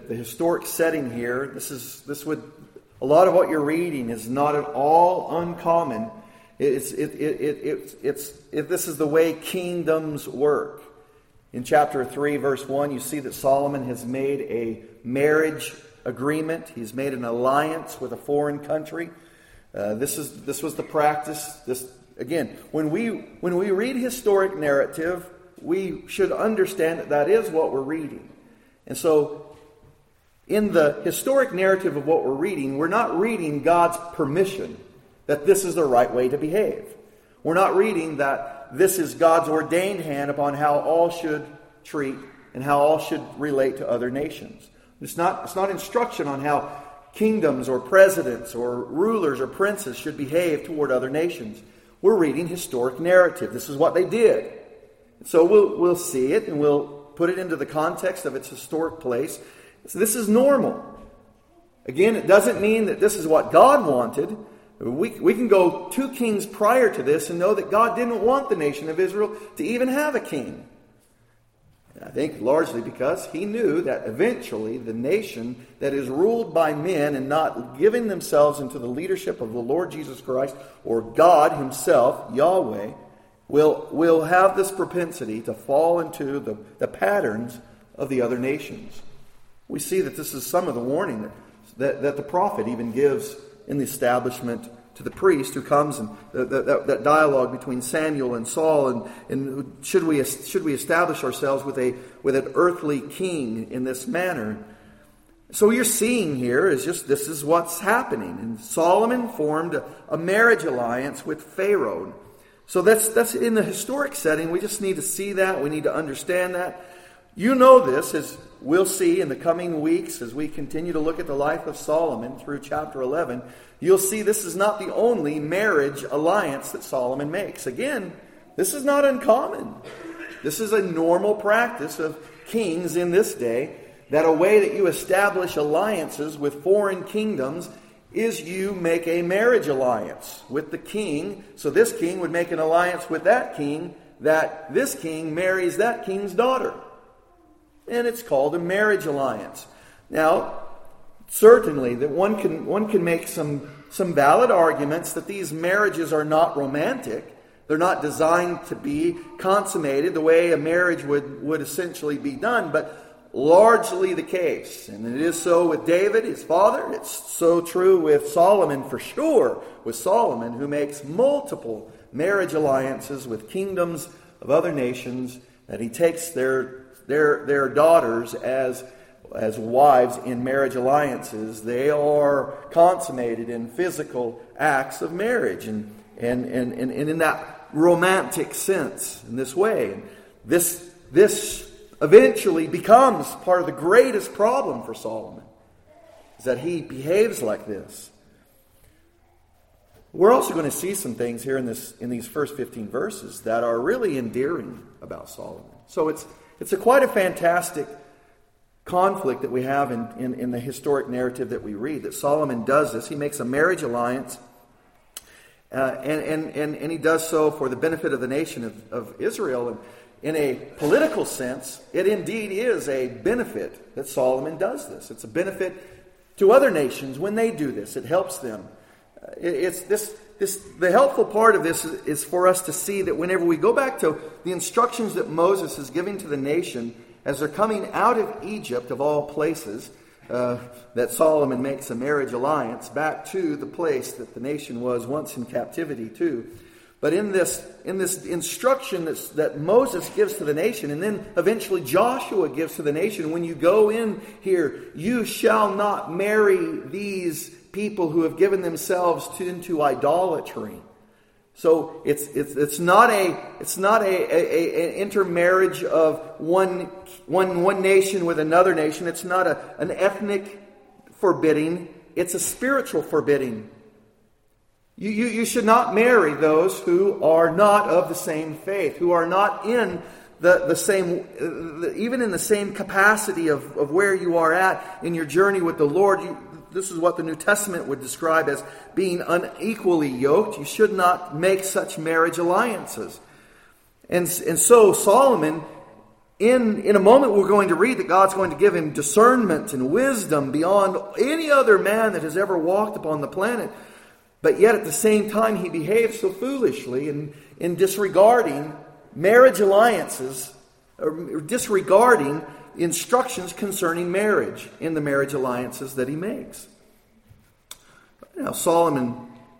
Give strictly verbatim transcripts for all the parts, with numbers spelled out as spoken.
the historic setting here, this is this would a lot of what you're reading is not at all uncommon. It's it it it, it it's it, this is the way kingdoms work. In chapter three, verse one, you see that Solomon has made a marriage agreement. He's made an alliance with a foreign country. Uh, this is this was the practice. This again, when we when we read historic narrative, we should understand that that is what we're reading. And so, in the historic narrative of what we're reading, we're not reading God's permission that this is the right way to behave. We're not reading that this is God's ordained hand upon how all should treat and how all should relate to other nations. It's not, it's not instruction on how kingdoms or presidents or rulers or princes should behave toward other nations. We're reading historic narrative. This is what they did. So we'll, we'll see it and we'll put it into the context of its historic place. So this is normal. Again, it doesn't mean that this is what God wanted. We, we can go two kings prior to this and know that God didn't want the nation of Israel to even have a king. I think largely because he knew that eventually the nation that is ruled by men and not giving themselves into the leadership of the Lord Jesus Christ or God himself, Yahweh, will, will have this propensity to fall into the, the patterns of the other nations. We see that this is some of the warning that, that, that the prophet even gives in the establishment to the priest who comes, and that, that, that dialogue between Samuel and Saul, and, and should we should we establish ourselves with a with an earthly king in this manner? So what you're seeing here is just this is what's happening. And Solomon formed a, a marriage alliance with Pharaoh. So that's that's in the historic setting. We just need to see that. We need to understand that. You know this, as we'll see in the coming weeks as we continue to look at the life of Solomon through chapter eleven. You'll see this is not the only marriage alliance that Solomon makes. Again, this is not uncommon. This is a normal practice of kings in this day, that a way that you establish alliances with foreign kingdoms is you make a marriage alliance with the king. So this king would make an alliance with that king, that this king marries that king's daughter. And it's called a marriage alliance. Now, certainly that one can one can make some, some valid arguments that these marriages are not romantic. They're not designed to be consummated the way a marriage would, would essentially be done, but largely the case. And it is so with David, his father. It's so true with Solomon for sure, with Solomon, who makes multiple marriage alliances with kingdoms of other nations, that he takes their their their daughters as as wives in marriage alliances. They are consummated in physical acts of marriage, and and and, and, and in that romantic sense, in this way. And this this eventually becomes part of the greatest problem for Solomon, is that he behaves like this. We're also going to see some things here in this in these first fifteen verses that are really endearing about Solomon. So it's it's a quite a fantastic conflict that we have in, in, in the historic narrative that we read, that Solomon does this. He makes a marriage alliance, uh, and, and, and, and he does so for the benefit of the nation of, of Israel. And in a political sense, it indeed is a benefit that Solomon does this. It's a benefit to other nations when they do this. It helps them. Uh, it, it's this this the helpful part of this is, is for us to see that whenever we go back to the instructions that Moses is giving to the nation as they're coming out of Egypt, of all places, uh, that Solomon makes a marriage alliance back to the place that the nation was once in captivity to. But in this in this instruction that's, that Moses gives to the nation, and then eventually Joshua gives to the nation, when you go in here, you shall not marry these people who have given themselves to, into idolatry. So it's it's it's not a it's not a, a, a an intermarriage of one one one nation with another nation. It's not a an ethnic forbidding. It's a spiritual forbidding. You, you you should not marry those who are not of the same faith, who are not in the the same uh, even in the same capacity of, of where you are at in your journey with the Lord. You, This is what the New Testament would describe as being unequally yoked. You should not make such marriage alliances. And, and so Solomon In, in a moment we're going to read that God's going to give him discernment and wisdom beyond any other man that has ever walked upon the planet. But yet at the same time he behaves so foolishly in, in disregarding marriage alliances, or disregarding instructions concerning marriage in the marriage alliances that he makes. Now Solomon,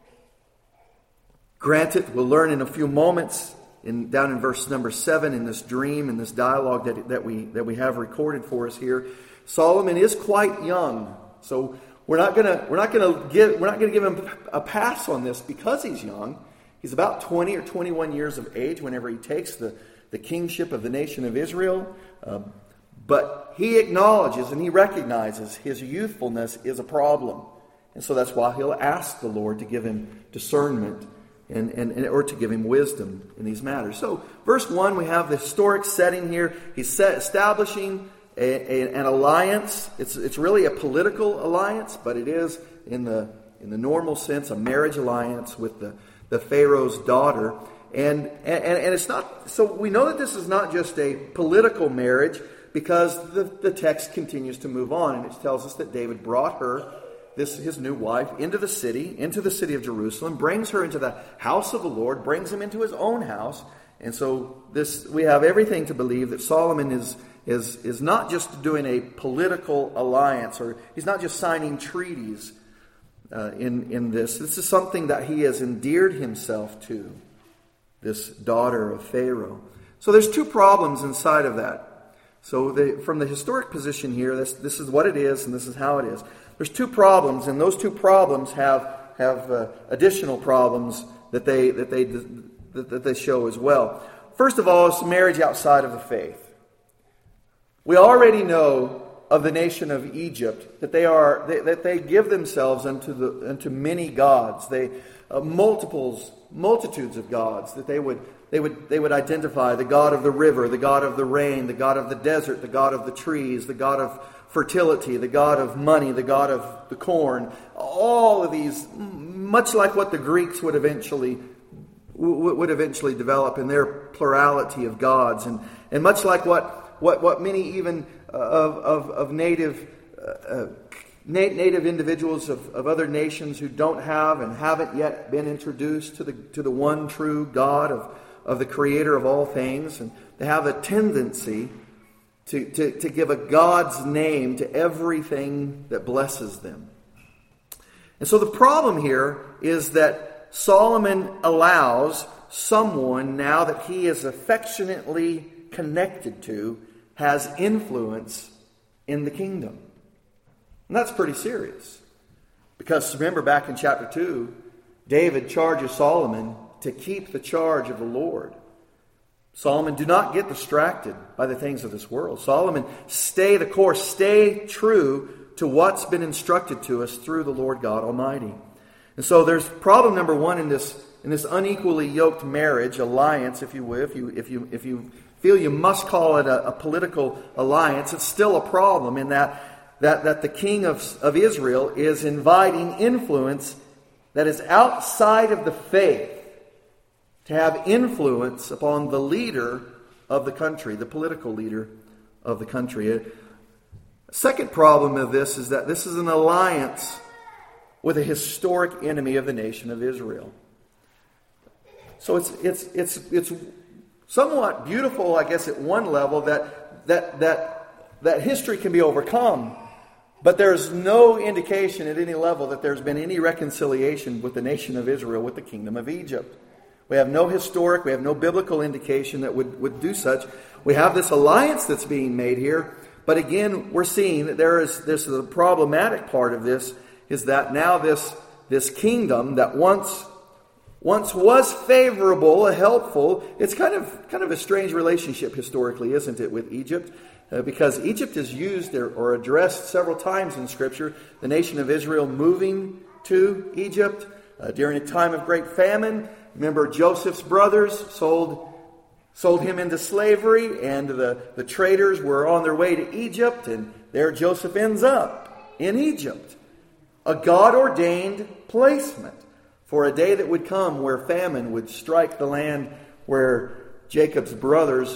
granted, we'll learn in a few moments, in, down in verse number seven, in this dream, in this dialogue that, that we that we have recorded for us here, Solomon is quite young. So we're not gonna we're not gonna give we're not gonna give him a pass on this because he's young. He's about twenty or twenty-one years of age whenever he takes the, the kingship of the nation of Israel. Uh, but he acknowledges and he recognizes his youthfulness is a problem. And so that's why he'll ask the Lord to give him discernment and, and, and or to give him wisdom in these matters. So verse one, we have the historic setting here. He's set, establishing a, a, an alliance. It's it's really a political alliance, but it is in the in the normal sense a marriage alliance with the, the Pharaoh's daughter. And, and and it's not, so we know that this is not just a political marriage because the, the text continues to move on, and it tells us that David brought her, this his new wife, into the city, into the city of Jerusalem, brings her into the house of the Lord, brings him into his own house. And so this we have everything to believe that Solomon is is is not just doing a political alliance, or he's not just signing treaties uh, in in this. This is something that he has endeared himself to, this daughter of Pharaoh. So there's two problems inside of that. So the, from the historic position here, this this is what it is, and this is how it is. There's two problems, and those two problems have have uh, additional problems that they that they that, that they show as well. First of all, it's marriage outside of the faith. We already know of the nation of Egypt that they are they, that they give themselves unto the unto many gods. They uh, multiples multitudes of gods that they would they would they would identify: the god of the river, the god of the rain, the god of the desert, the god of the trees, the god of fertility, the god of money, the god of the corn. All of these, much like what the Greeks would eventually would eventually develop in their plurality of gods, and and much like what what what many even of of, of native uh, native individuals of, of other nations who don't have and haven't yet been introduced to the to the one true God of of the Creator of all things, and they have a tendency To, to, to give a God's name to everything that blesses them. And so the problem here is that Solomon allows someone, now that he is affectionately connected to, has influence in the kingdom. And that's pretty serious. Because remember, back in chapter two, David charges Solomon to keep the charge of the Lord. Solomon, do not get distracted by the things of this world. Solomon, stay the course, stay true to what's been instructed to us through the Lord God Almighty. And so there's problem number one in this in this unequally yoked marriage, alliance, if you will. If you if you if you feel you must call it a, a political alliance, it's still a problem in that that, that the king of, of Israel is inviting influence that is outside of the faith to have influence upon the leader of the country, the political leader of the country. A second problem of this is that this is an alliance with a historic enemy of the nation of Israel. So it's it's it's it's somewhat beautiful, I guess, at one level that that that that history can be overcome, but there's no indication at any level that there's been any reconciliation with the nation of Israel with the kingdom of Egypt. We have no historic, we have no biblical indication that would, would do such. We have this alliance that's being made here. But again, we're seeing that there is this is the problematic part of this is that now this, this kingdom that once once was favorable, helpful, it's kind of kind of a strange relationship historically, isn't it, with Egypt? Uh, because Egypt is used or, or addressed several times in Scripture. The nation of Israel moving to Egypt uh, during a time of great famine. Remember, Joseph's brothers sold sold him into slavery, and the, the traders were on their way to Egypt, and there Joseph ends up in Egypt. A God-ordained placement for a day that would come where famine would strike the land where Jacob's brothers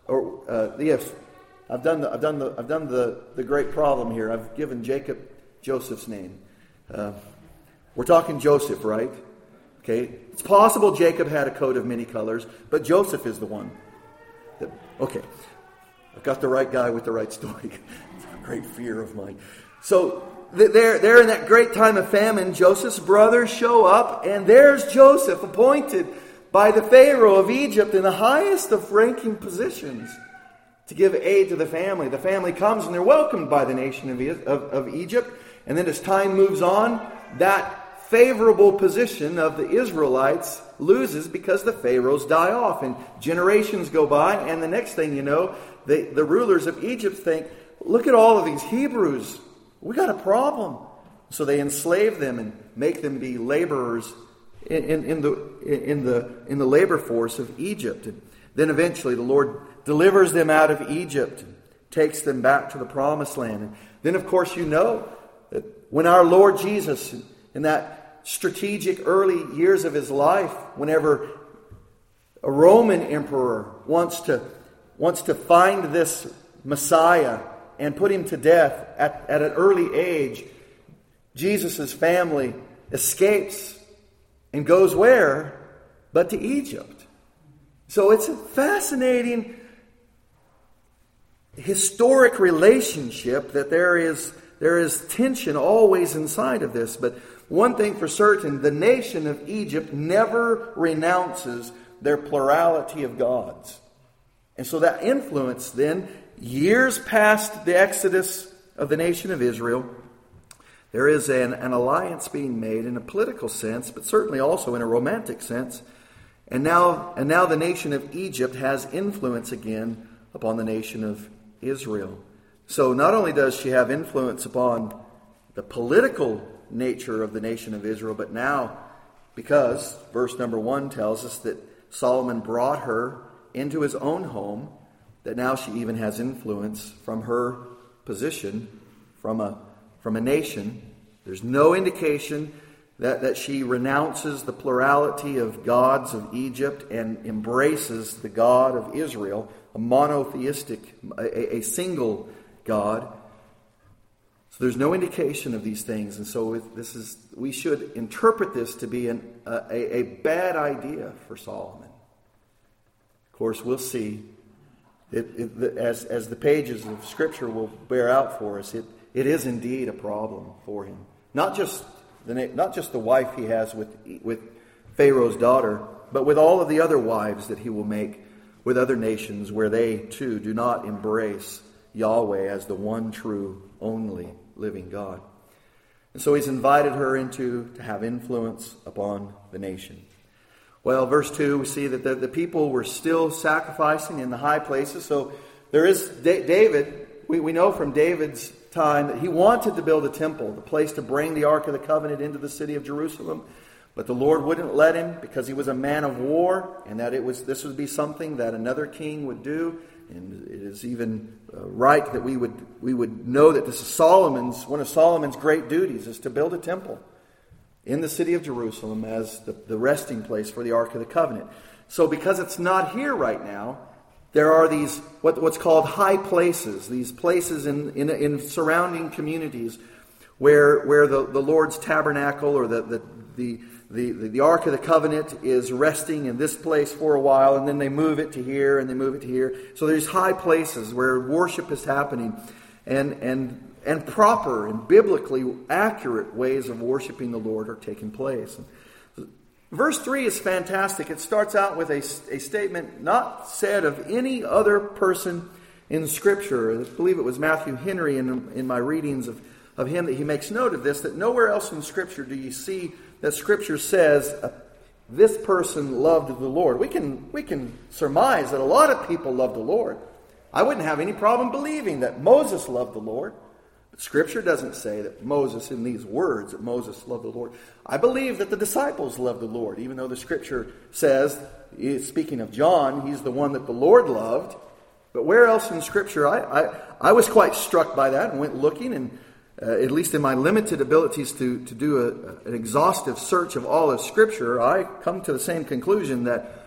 or uh, yes, I've done the I've done the I've done the, the great problem here. I've given Jacob Joseph's name. Uh, we're talking Joseph, right? Okay, it's possible Jacob had a coat of many colors, but Joseph is the one. That, okay, I've got the right guy with the right story. It's a great fear of mine. So they're they're in that great time of famine. Joseph's brothers show up, and there's Joseph appointed by the Pharaoh of Egypt in the highest of ranking positions to give aid to the family. The family comes and they're welcomed by the nation of, of, of Egypt. And then as time moves on, that favorable position of the Israelites loses because the pharaohs die off. And generations go by, and the next thing you know, the, the rulers of Egypt think, look at all of these Hebrews. We got a problem. So they enslave them and make them be laborers in, in, in the in the in the labor force of Egypt. And then eventually the Lord delivers them out of Egypt and takes them back to the promised land. And then of course you know that when our Lord Jesus, in that strategic early years of his life, whenever a Roman emperor wants to wants to find this Messiah and put him to death at, at an early age, Jesus' family escapes and goes where? But to Egypt. So it's a fascinating historic relationship that there is there is tension always inside of this. But one thing for certain, the nation of Egypt never renounces their plurality of gods. And so that influence then, years past the exodus of the nation of Israel, there is an, an alliance being made in a political sense, but certainly also in a romantic sense. And now, and now the nation of Egypt has influence again upon the nation of Israel. So not only does she have influence upon the political nature of the nation of Israel, but now, because verse number one tells us that Solomon brought her into his own home, that now she even has influence from her position from a from a nation. There's no indication that, that she renounces the plurality of gods of Egypt and embraces the God of Israel, a monotheistic, a, a single God. So there's no indication of these things, and so this is we should interpret this to be an, a, a bad idea for Solomon. Of course, we'll see it, it, as as the pages of Scripture will bear out for us. It it is indeed a problem for him. Not just the not just the wife he has with with Pharaoh's daughter, but with all of the other wives that he will make with other nations, where they too do not embrace Yahweh as the one true, only living God. And so he's invited her into to have influence upon the nation. Well, verse two, we see that the, the people were still sacrificing in the high places. So there is da- David. We, we know from David's time that he wanted to build a temple, the place to bring the Ark of the Covenant into the city of Jerusalem. But the Lord wouldn't let him because he was a man of war, and that it was this would be something that another king would do. And it is even uh, right that we would we would know that this is Solomon's one of Solomon's great duties is to build a temple in the city of Jerusalem as the, the resting place for the Ark of the Covenant. So because it's not here right now, there are these what, what's called high places, these places in, in, in surrounding communities where where the, the Lord's tabernacle or the the, the The, the, the Ark of the Covenant is resting in this place for a while, and then they move it to here, and they move it to here. So there's high places where worship is happening, and and and proper and biblically accurate ways of worshiping the Lord are taking place. Verse three is fantastic. It starts out with a, a statement not said of any other person in Scripture. I believe it was Matthew Henry in, in my readings of, of him that he makes note of this, that nowhere else in Scripture do you see that Scripture says uh, this person loved the Lord. We can we can surmise that a lot of people love the Lord. I wouldn't have any problem believing that Moses loved the Lord. But Scripture doesn't say that Moses, in these words, that Moses loved the Lord. I believe that the disciples loved the Lord, even though the Scripture says, speaking of John, he's the one that the Lord loved. But where else in Scripture? I, I, I was quite struck by that and went looking, and Uh, at least in my limited abilities to, to do a, an exhaustive search of all of Scripture, I come to the same conclusion that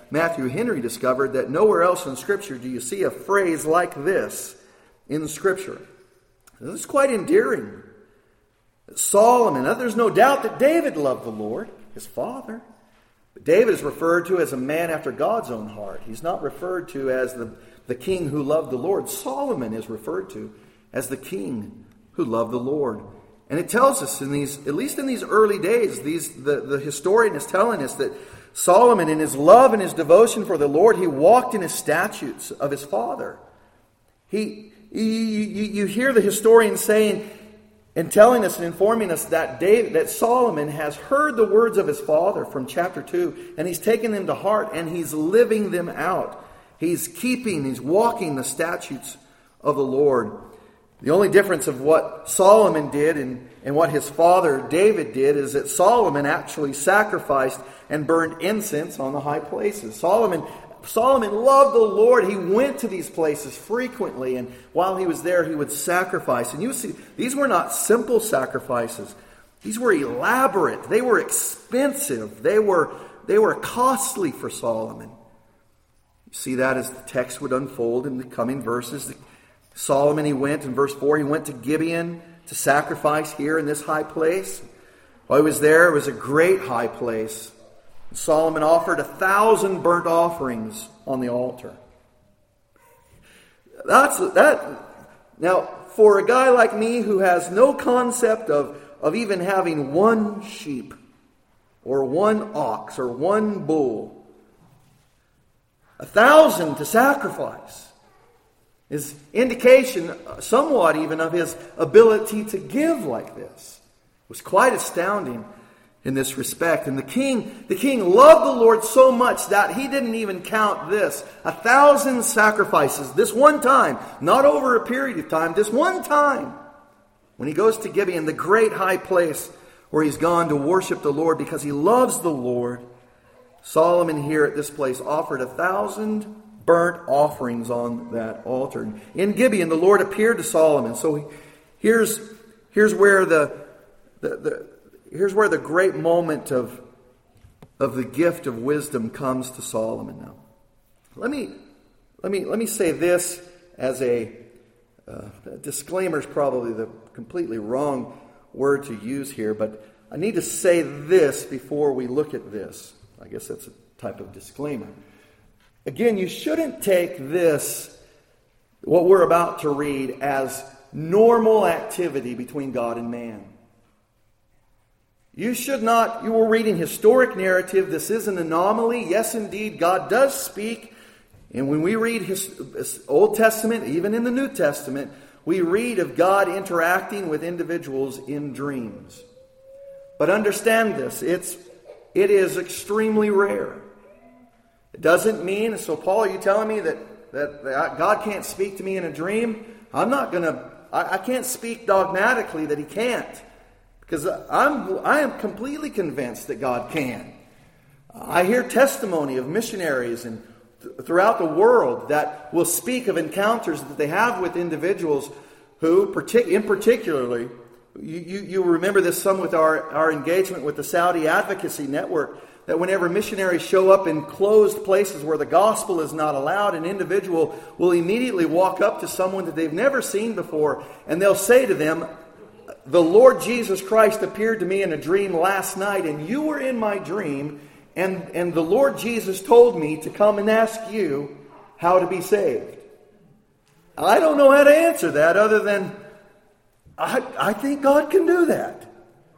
Matthew Henry discovered that nowhere else in Scripture do you see a phrase like this in Scripture. This is quite endearing. Solomon, there's no doubt that David loved the Lord, his father. But David is referred to as a man after God's own heart. He's not referred to as the, the king who loved the Lord. Solomon is referred to as the king who loved the Lord. And it tells us in these, at least in these early days, these the, the historian is telling us that Solomon, in his love and his devotion for the Lord, he walked in his statutes of his father. He, you, you, you hear the historian saying and telling us and informing us that David, that Solomon has heard the words of his father from chapter two, and he's taken them to heart, and he's living them out. He's keeping, he's walking the statutes of the Lord. The only difference of what Solomon did and, and what his father David did is that Solomon actually sacrificed and burned incense on the high places. Solomon Solomon loved the Lord. He went to these places frequently, and while he was there, he would sacrifice. And you see, these were not simple sacrifices. These were elaborate. They were expensive. They were, they were costly for Solomon. You see that as the text would unfold in the coming verses. Solomon, he went, in verse four, he went to Gibeon to sacrifice here in this high place. While he was there, it was a great high place. Solomon offered a thousand burnt offerings on the altar. That's that. Now, for a guy like me who has no concept of, of even having one sheep or one ox or one bull, a thousand to sacrifice is indication somewhat even of his ability to give like this. It was quite astounding in this respect. And the king, the king loved the Lord so much that he didn't even count this. A thousand sacrifices, this one time, not over a period of time, this one time. When he goes to Gibeon, the great high place where he's gone to worship the Lord because he loves the Lord, Solomon here at this place offered a thousand burnt offerings on that altar. In Gibeon, the Lord appeared to Solomon. So here's, here's where the, the, the Here's where the great moment of, of the gift of wisdom comes to Solomon now. Let me, let me, let me say this as a, uh, a disclaimer is probably the completely wrong word to use here, but I need to say this before we look at this. I guess that's a type of disclaimer. Again, you shouldn't take this, what we're about to read, as normal activity between God and man. You should not, you were reading historic narrative. This is an anomaly. Yes, indeed, God does speak. And when we read his Old Testament, even in the New Testament, we read of God interacting with individuals in dreams. But understand this, it's, it is extremely rare. It doesn't mean, so Paul, are you telling me that, that, that God can't speak to me in a dream? I'm not going to, I, I can't speak dogmatically that he can't. Because I'm, I am completely convinced that God can. I hear testimony of missionaries and th- throughout the world that will speak of encounters that they have with individuals who, partic- in particularly, you, you, you remember this some with our, our engagement with the Saudi Advocacy Network, that whenever missionaries show up in closed places where the gospel is not allowed, an individual will immediately walk up to someone that they've never seen before, and they'll say to them, "The Lord Jesus Christ appeared to me in a dream last night, and you were in my dream, and, and the Lord Jesus told me to come and ask you how to be saved." I don't know how to answer that other than, I, I think God can do that.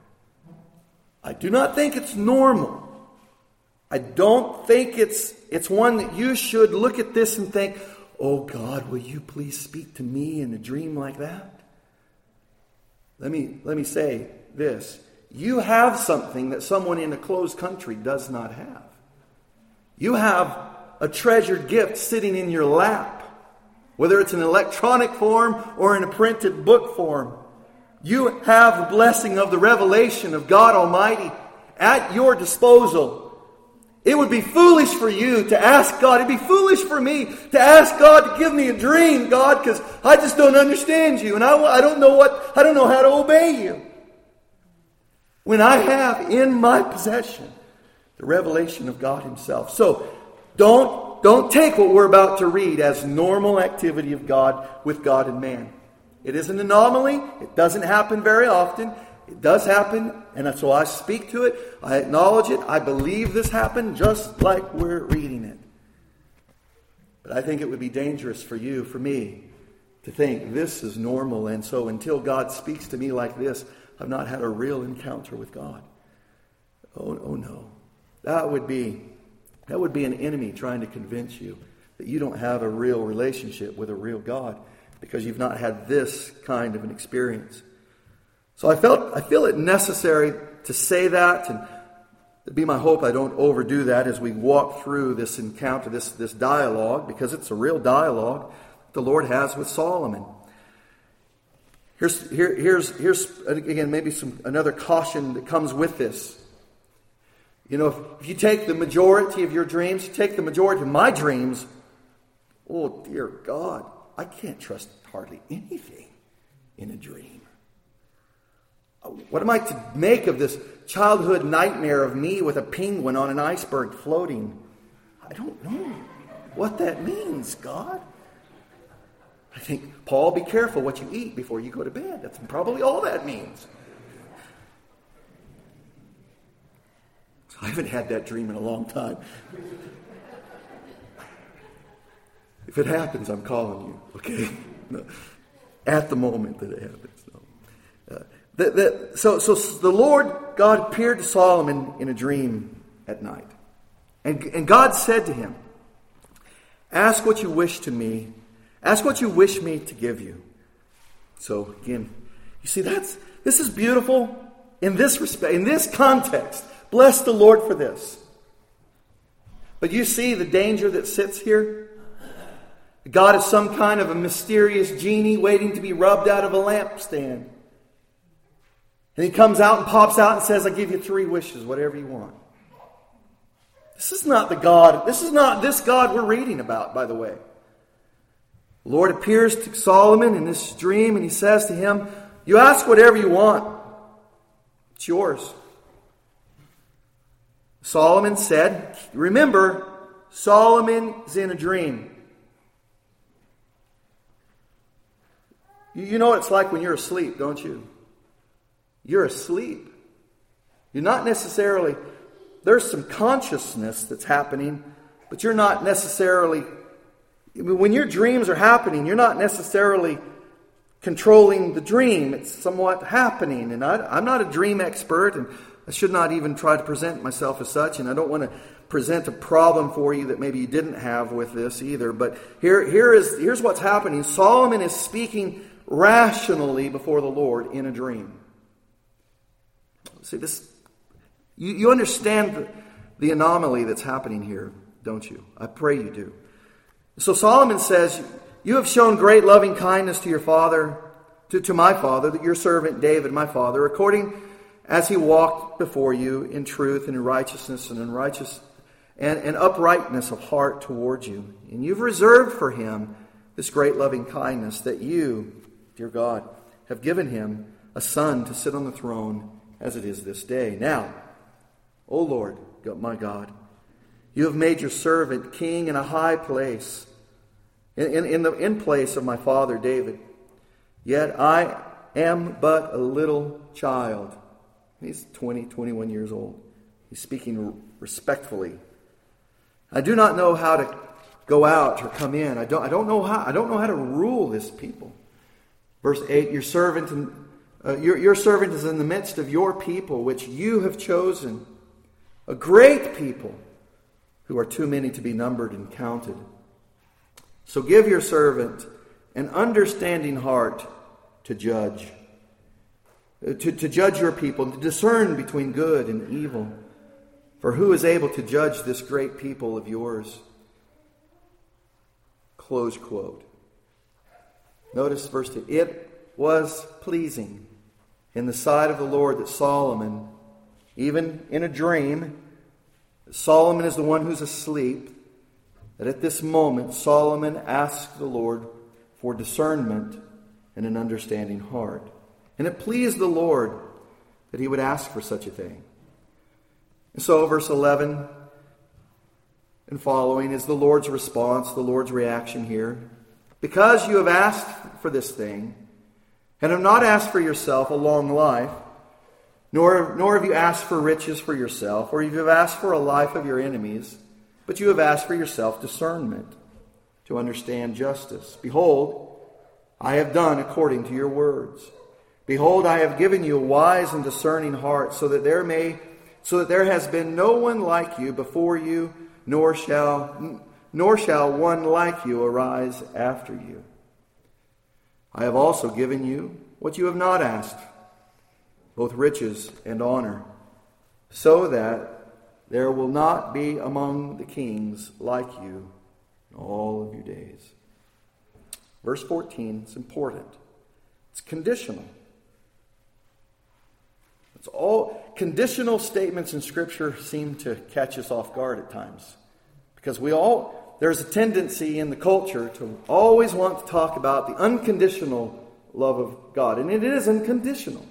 I do not think it's normal. I don't think it's, it's one that you should look at this and think, "Oh God, will you please speak to me in a dream like that?" Let me, let me say this. You have something that someone in a closed country does not have. You have a treasured gift sitting in your lap, whether it's in electronic form or in a printed book form. You have the blessing of the revelation of God Almighty at your disposal. It would be foolish for you to ask God. It'd be foolish for me to ask God to give me a dream, God, because I just don't understand you, and I, I don't know what I don't know how to obey you. When I have in my possession the revelation of God Himself. So, Don't, don't take what we're about to read as normal activity of God with God and man. It is an anomaly. It doesn't happen very often. It does happen, and so I speak to it. I acknowledge it. I believe this happened just like we're reading it. But I think it would be dangerous for you, for me, to think this is normal, and so until God speaks to me like this, I've not had a real encounter with God. Oh, oh no. That would be, that would be an enemy trying to convince you that you don't have a real relationship with a real God because you've not had this kind of an experience. So I felt I feel it necessary to say that, and it'd be my hope I don't overdo that as we walk through this encounter, this, this dialogue, because it's a real dialogue the Lord has with Solomon. Here's here, here's here's again maybe some another caution that comes with this. You know, if, if you take the majority of your dreams, you take the majority of my dreams, oh dear God, I can't trust hardly anything in a dream. What am I to make of this childhood nightmare of me with a penguin on an iceberg floating? I don't know what that means, God. I think, Paul, be careful what you eat before you go to bed. That's probably all that means. I haven't had that dream in a long time. If it happens, I'm calling you, okay? No. At the moment that it happens. No. Uh, the, the, so, so the Lord God appeared to Solomon in a dream at night. And, and God said to him, ask what you wish to me. Ask what you wish me to give you. So again, you see, that's this is beautiful in this respect, in this context. Bless the Lord for this. But you see the danger that sits here? God is some kind of a mysterious genie waiting to be rubbed out of a lampstand. And he comes out and pops out and says, I give you three wishes, whatever you want. This is not the God, this is not this God we're reading about, by the way. The Lord appears to Solomon in this dream and he says to him, you ask whatever you want. It's yours. Solomon said, remember, Solomon is in a dream. You know what it's like when you're asleep, don't you? You're asleep. You're not necessarily, there's some consciousness that's happening, but you're not necessarily, when your dreams are happening, you're not necessarily controlling the dream. It's somewhat happening. And I, I'm not a dream expert, and I should not even try to present myself as such, and I don't want to present a problem for you that maybe you didn't have with this either. But here, here is, here's what's happening. Solomon is speaking rationally before the Lord in a dream. See, this, you, you understand the, the anomaly that's happening here, don't you? I pray you do. So Solomon says, you have shown great loving kindness to your father, to, to my father, that your servant David, my father, according as he walked before you in truth and in righteousness and in righteous and, and uprightness of heart towards you. And you've reserved for him this great loving kindness that you, dear God, have given him a son to sit on the throne as it is this day. Now, O Lord, my God, you have made your servant king in a high place, in, in, in the in place of my father David. Yet I am but a little child. He's twenty, twenty-one years old. He's speaking respectfully. I do not know how to go out or come in. I don't, I don't know how. I don't know how to rule this people. Verse eight: Your servant, and, uh, your your servant is in the midst of your people, which you have chosen, a great people, who are too many to be numbered and counted. So give your servant an understanding heart to judge. To, to judge your people, to discern between good and evil. For who is able to judge this great people of yours? Close quote. Notice verse two. It was pleasing in the sight of the Lord that Solomon, even in a dream, Solomon is the one who's asleep, that at this moment Solomon asked the Lord for discernment and an understanding heart. And it pleased the Lord that he would ask for such a thing. And so, verse eleven, and following is the Lord's response, the Lord's reaction here. Because you have asked for this thing, and have not asked for yourself a long life, nor, nor have you asked for riches for yourself, or you have asked for a life of your enemies, but you have asked for yourself discernment, to understand justice. Behold, I have done according to your words. Behold, I have given you a wise and discerning heart, so that there may, so that there has been no one like you before you, nor shall, nor shall one like you arise after you. I have also given you what you have not asked, both riches and honor, so that there will not be among the kings like you in all of your days. Verse fourteen is important. It's conditional. It's all conditional statements in Scripture seem to catch us off guard at times. Because we all, there's a tendency in the culture to always want to talk about the unconditional love of God. And it is unconditional.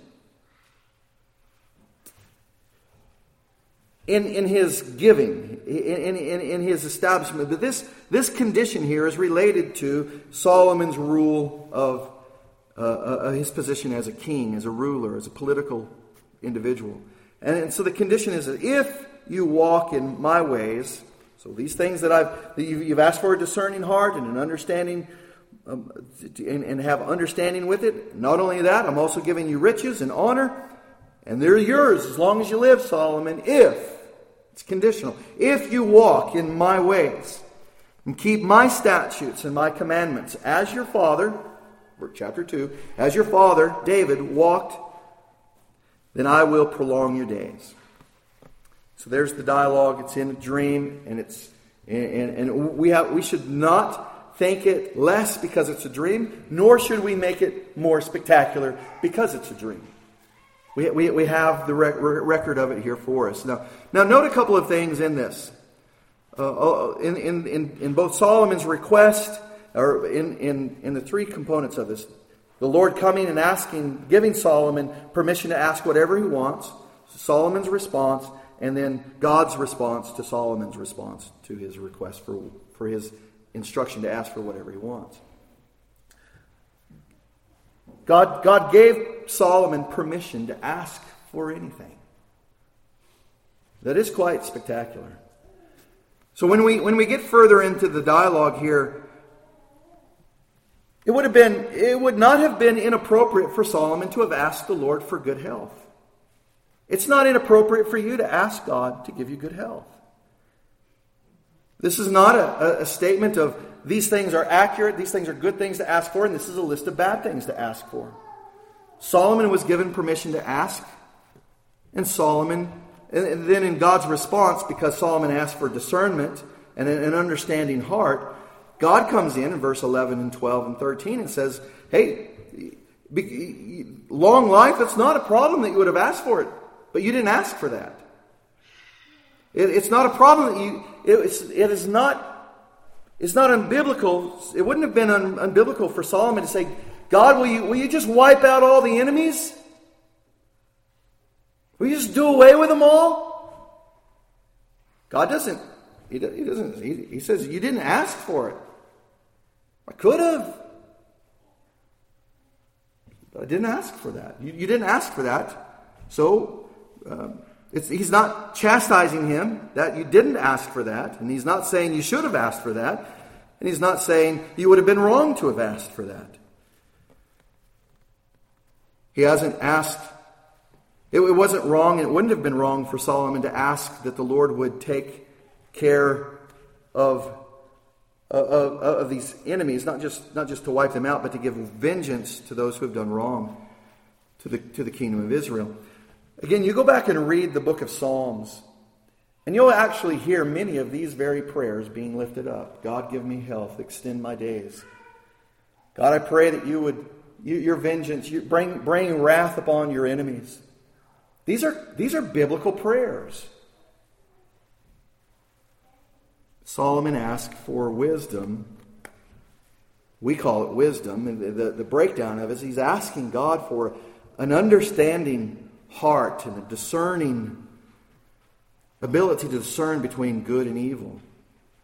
In, in his giving, in, in, in his establishment. But this, this condition here is related to Solomon's rule of uh, uh, his position as a king, as a ruler, as a political individual. And, and so the condition is that if you walk in my ways, so these things that I've that you've, you've asked for, a discerning heart and an understanding, um, and, and have understanding with it. Not only that, I'm also giving you riches and honor, and they're yours as long as you live, Solomon. If it's conditional, if you walk in my ways and keep my statutes and my commandments, as your father, chapter two, as your father David walked, then I will prolong your days. So there's the dialogue. It's in a dream, and it's and, and we have we should not think it less because it's a dream, nor should we make it more spectacular because it's a dream. We we, we have the rec- record of it here for us. Now, now note a couple of things in this. Uh, in, in in in both Solomon's request, or in, in in the three components of this. The Lord coming and asking, giving Solomon permission to ask whatever he wants. Solomon's response, and then God's response to Solomon's response to his request for, for his instruction to ask for whatever he wants. God, God gave Solomon permission to ask for anything. That is quite spectacular. So when we when we get further into the dialogue here, It would have been, it would not have been inappropriate for Solomon to have asked the Lord for good health. It's not inappropriate for you to ask God to give you good health. This is not a, a statement of these things are accurate, these things are good things to ask for, and this is a list of bad things to ask for. Solomon was given permission to ask, and Solomon, and then in God's response, because Solomon asked for discernment and an understanding heart, God comes in in verse eleven and twelve and thirteen and says, hey, long life, it's not a problem that you would have asked for it, but you didn't ask for that. It, it's not a problem that you, it, it's, it is not, it's not unbiblical. It wouldn't have been un, unbiblical for Solomon to say, God, will you, will you just wipe out all the enemies? Will you just do away with them all? God doesn't, he, he doesn't, he, he says, you didn't ask for it. I could have. But I didn't ask for that. You, you didn't ask for that. So, um, it's, he's not chastising him that you didn't ask for that. And he's not saying you should have asked for that. And he's not saying you would have been wrong to have asked for that. He hasn't asked. It, it wasn't wrong, and it wouldn't have been wrong for Solomon to ask that the Lord would take care of Of, of these enemies, not just not just to wipe them out, but to give vengeance to those who have done wrong to the to the kingdom of Israel. Again, you go back and read the book of Psalms, and you'll actually hear many of these very prayers being lifted up. God, give me health, extend my days. God, I pray that you would, you, your vengeance, you bring bring wrath upon your enemies. These are these are biblical prayers. Solomon asked for wisdom. We call it wisdom. And the, the, the breakdown of it is he's asking God for an understanding heart and a discerning ability to discern between good and evil.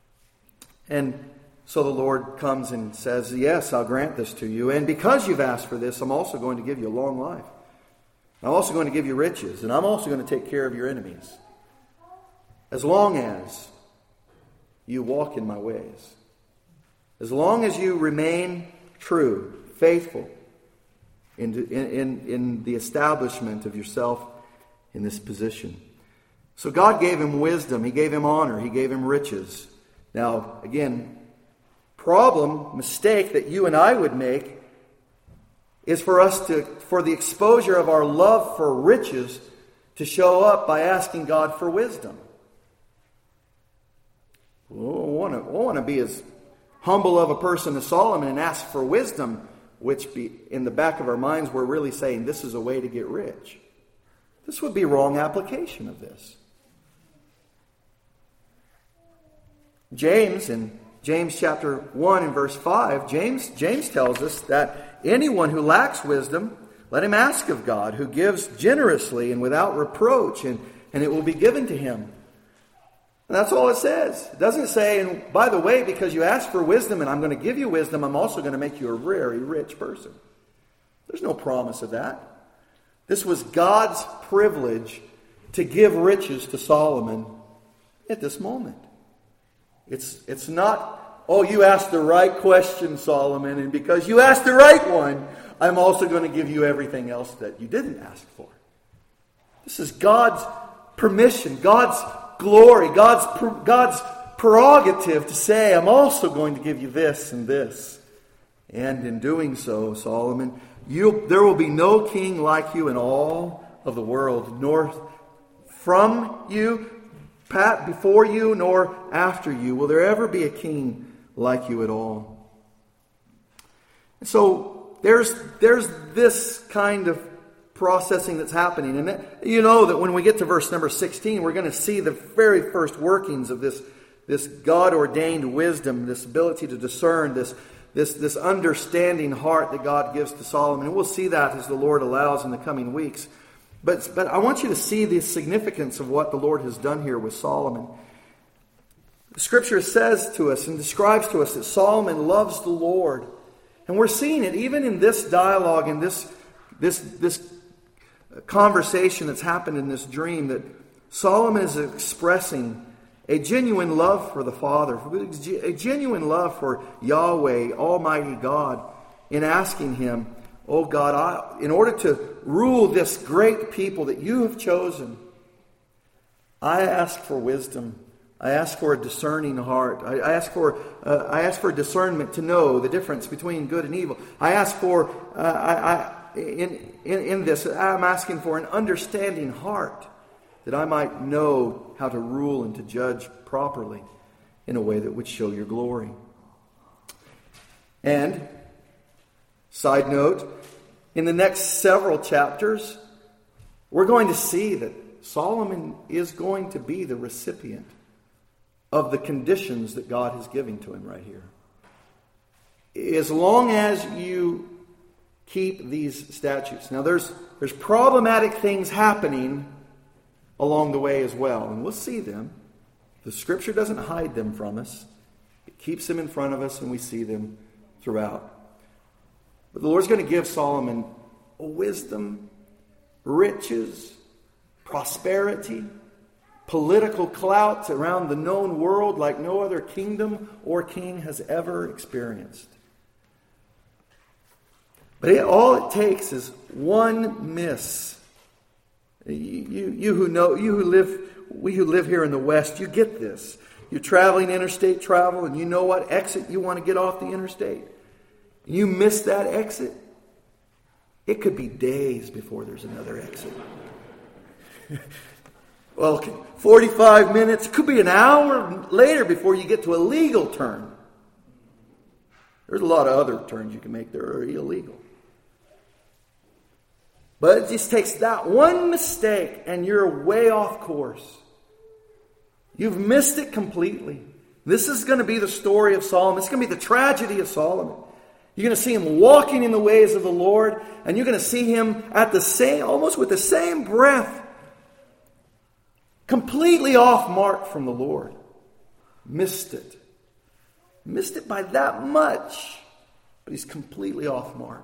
And so the Lord comes and says, yes, I'll grant this to you. And because you've asked for this, I'm also going to give you a long life. I'm also going to give you riches. And I'm also going to take care of your enemies. As long as you walk in my ways. As long as you remain true, faithful in, in, in the establishment of yourself in this position. So God gave him wisdom. He gave him honor. He gave him riches. Now, again, problem, mistake that you and I would make is for us to, for the exposure of our love for riches to show up by asking God for wisdom. We want to, we want to be as humble of a person as Solomon and ask for wisdom, which be, in the back of our minds we're really saying this is a way to get rich. This would be wrong application of this. James, in James chapter one and verse five, James, James tells us that anyone who lacks wisdom, let him ask of God, who gives generously and without reproach, and, and it will be given to him. And that's all it says. It doesn't say, and by the way, because you asked for wisdom and I'm going to give you wisdom, I'm also going to make you a very rich person. There's no promise of that. This was God's privilege to give riches to Solomon at this moment. It's, it's not, oh, you asked the right question, Solomon, and because you asked the right one, I'm also going to give you everything else that you didn't ask for. This is God's permission, God's glory, God's, God's prerogative to say, I'm also going to give you this and this. And in doing so, Solomon, you, there will be no king like you in all of the world, nor from you, Pat, before you, nor after you will there ever be a king like you at all. And so there's there's this kind of processing that's happening. And you know that when we get to verse number sixteen, we're going to see the very first workings of this, this God-ordained wisdom, this ability to discern, this, this, this understanding heart that God gives to Solomon. And we'll see that as the Lord allows in the coming weeks. But, but I want you to see the significance of what the Lord has done here with Solomon. The Scripture says to us and describes to us that Solomon loves the Lord. And we're seeing it even in this dialogue, in this, this, this conversation that's happened in this dream, that Solomon is expressing a genuine love for the Father, a genuine love for Yahweh, Almighty God, in asking Him, oh God, I, in order to rule this great people that you have chosen, I ask for wisdom. I ask for a discerning heart. I, I ask for uh, I ask for discernment to know the difference between good and evil. I ask for uh, I, I in, in in this I'm asking for an understanding heart, that I might know how to rule and to judge properly in a way that would show your glory. And side note, in the next several chapters, we're going to see that Solomon is going to be the recipient of the conditions that God is giving to him right here. As long as you keep these statutes. Now there's, there's problematic things happening along the way as well, and we'll see them. The Scripture doesn't hide them from us. It keeps them in front of us, and we see them throughout. But the Lord's going to give Solomon wisdom, riches, prosperity, political clout around the known world like no other kingdom or king has ever experienced. But it, all it takes is one miss. You, you, you who know, you who live, we who live here in the West, you get this. You're traveling interstate travel, and you know what exit you want to get off the interstate. You miss that exit, it could be days before there's another exit. Well, forty-five minutes, it could be an hour later before you get to a legal turn. There's a lot of other turns you can make that are illegal. But it just takes that one mistake and you're way off course. You've missed it completely. This is going to be the story of Solomon. It's going to be the tragedy of Solomon. You're going to see him walking in the ways of the Lord, and you're going to see him at the same, almost with the same breath, completely off mark from the Lord. Missed it. Missed it by that much. But he's completely off mark.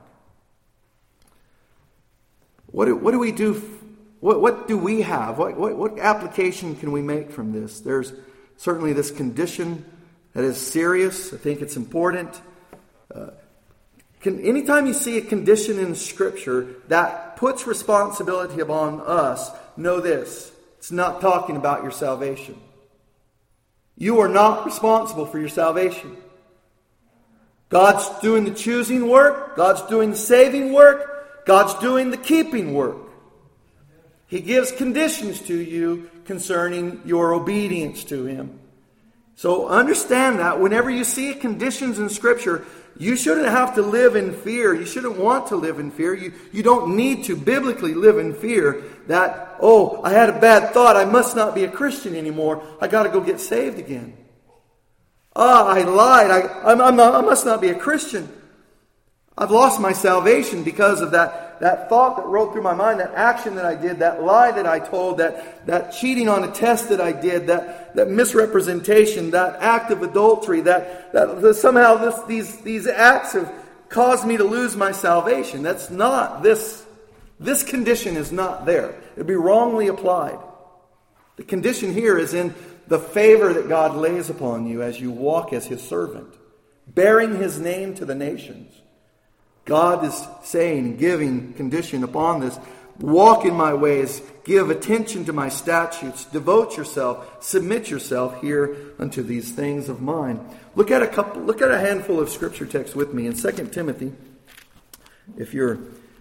What do, what do we do? What, what do we have? What, what, what application can we make from this? There's certainly this condition that is serious. I think it's important. Uh, can, anytime you see a condition in Scripture that puts responsibility upon us, know this. It's not talking about your salvation. You are not responsible for your salvation. God's doing the choosing work. God's doing the saving work. God's doing the keeping work. He gives conditions to you concerning your obedience to Him. So understand that whenever you see conditions in Scripture, you shouldn't have to live in fear. You shouldn't want to live in fear. You, you don't need to biblically live in fear that, oh, I had a bad thought. I must not be a Christian anymore. I got to go get saved again. Ah, I lied. I, I'm, I'm not, I must not be a Christian. I've lost my salvation because of that, that thought that rolled through my mind, that action that I did, that lie that I told, that, that cheating on a test that I did, that, that misrepresentation, that act of adultery, that, that, that somehow this, these, these acts have caused me to lose my salvation. That's not this. This condition is not there. It would be wrongly applied. The condition here is in the favor that God lays upon you as you walk as His servant, bearing His name to the nations. God is saying, giving condition upon this. Walk in my ways. Give attention to my statutes. Devote yourself. Submit yourself here unto these things of mine. Look at a couple. Look at a handful of scripture texts with me in Second Timothy. If you're,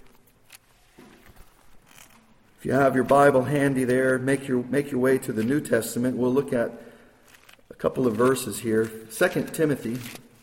if you have your Bible handy there, make your make your way to the New Testament. We'll look at a couple of verses here. Second Timothy.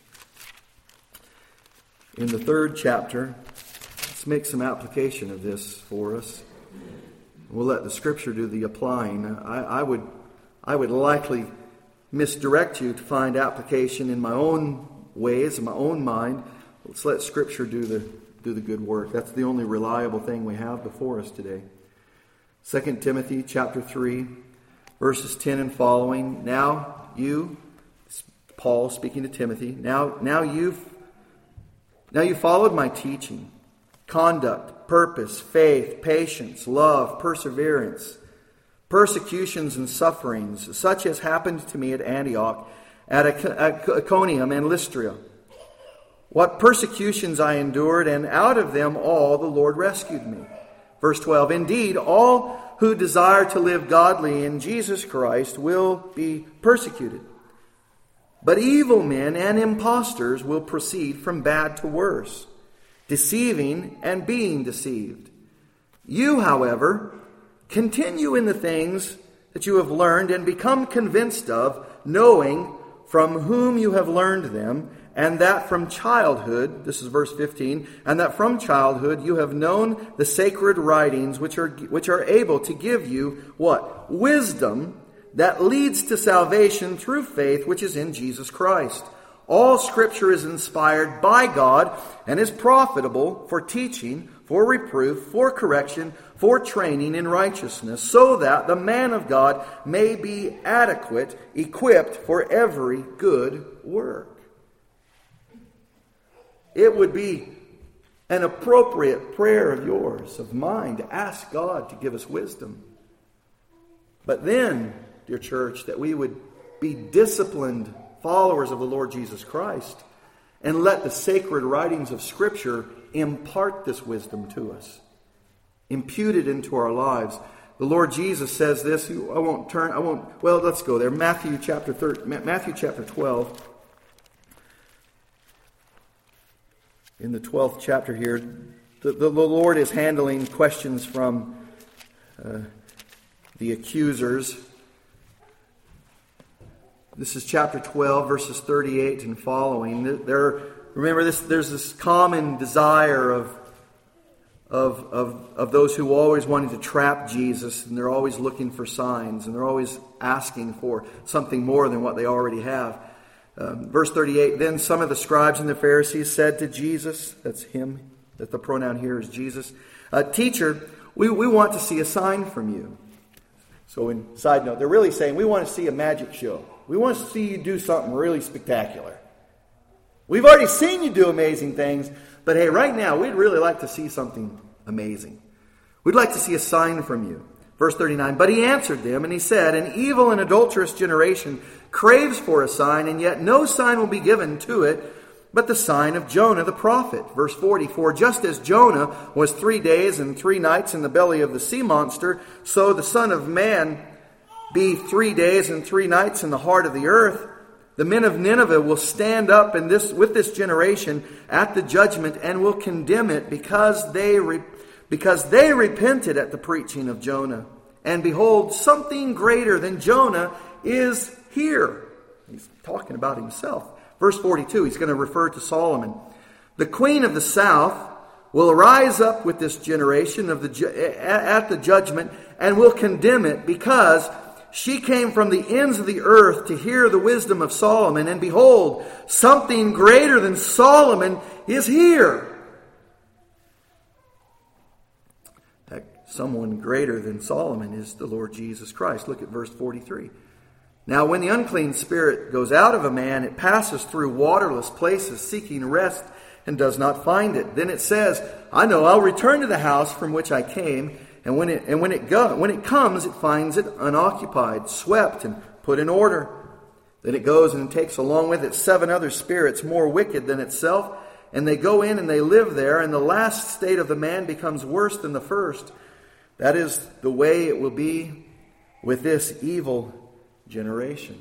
In the third chapter, let's make some application of this for us. We'll let the Scripture do the applying. I, I would, I would likely misdirect you to find application in my own ways, in my own mind. Let's let Scripture do the do the good work. That's the only reliable thing we have before us today. Second Timothy chapter three, verses ten and following. Now you, Paul speaking to Timothy. Now, now you've. Now you followed my teaching, conduct, purpose, faith, patience, love, perseverance, persecutions and sufferings, such as happened to me at Antioch, at Iconium and Lystra. What persecutions I endured, and out of them all the Lord rescued me. Verse twelve, indeed, all who desire to live godly in Jesus Christ will be persecuted. But evil men and impostors will proceed from bad to worse, deceiving and being deceived. You, however, continue in the things that you have learned and become convinced of, knowing from whom you have learned them, and that from childhood, this is verse fifteen, and that from childhood you have known the sacred writings which are which are able to give you what? Wisdom that leads to salvation through faith which is in Jesus Christ. All Scripture is inspired by God and is profitable for teaching, for reproof, for correction, for training in righteousness, so that the man of God may be adequate, equipped for every good work. It would be an appropriate prayer of yours, of mine, to ask God to give us wisdom. But then, dear church, that we would be disciplined followers of the Lord Jesus Christ and let the sacred writings of Scripture impart this wisdom to us, impute it into our lives. The Lord Jesus says this. I won't turn. I won't. Well, let's go there. Matthew chapter thirteen, Matthew chapter twelve. In the twelfth chapter here, the, the, the Lord is handling questions from uh, the accusers. This is chapter twelve, verses thirty-eight and following. There, remember, this. There's this common desire of, of, of, of those who always wanted to trap Jesus, and they're always looking for signs, and they're always asking for something more than what they already have. Um, verse thirty-eight, then some of the scribes and the Pharisees said to Jesus, that's him, that the pronoun here is Jesus, uh, Teacher, we, we want to see a sign from you. So in side note, they're really saying, we want to see a magic show. We want to see you do something really spectacular. We've already seen you do amazing things, but hey, right now, we'd really like to see something amazing. We'd like to see a sign from you. Verse thirty-nine, but he answered them, and he said, an evil and adulterous generation craves for a sign, and yet no sign will be given to it, but the sign of Jonah the prophet. Verse forty, for just as Jonah was three days and three nights in the belly of the sea monster, so the Son of Man be three days and three nights in the heart of the earth. The men of Nineveh will stand up in this with this generation at the judgment and will condemn it because they re, because they repented at the preaching of Jonah. And behold, something greater than Jonah is here. He's talking about himself. Verse forty-two, he's going to refer to Solomon. The queen of the south will arise up with this generation of the at the judgment and will condemn it because she came from the ends of the earth to hear the wisdom of Solomon. And behold, something greater than Solomon is here. That someone greater than Solomon is the Lord Jesus Christ. Look at verse forty-three. Now when the unclean spirit goes out of a man, it passes through waterless places, seeking rest, and does not find it. Then it says, I know, I'll return to the house from which I came. And when it and when it go, when it comes, it finds it unoccupied, swept, and put in order. Then it goes and takes along with it seven other spirits more wicked than itself, and they go in and they live there, and the last state of the man becomes worse than the first. That is the way it will be with this evil generation.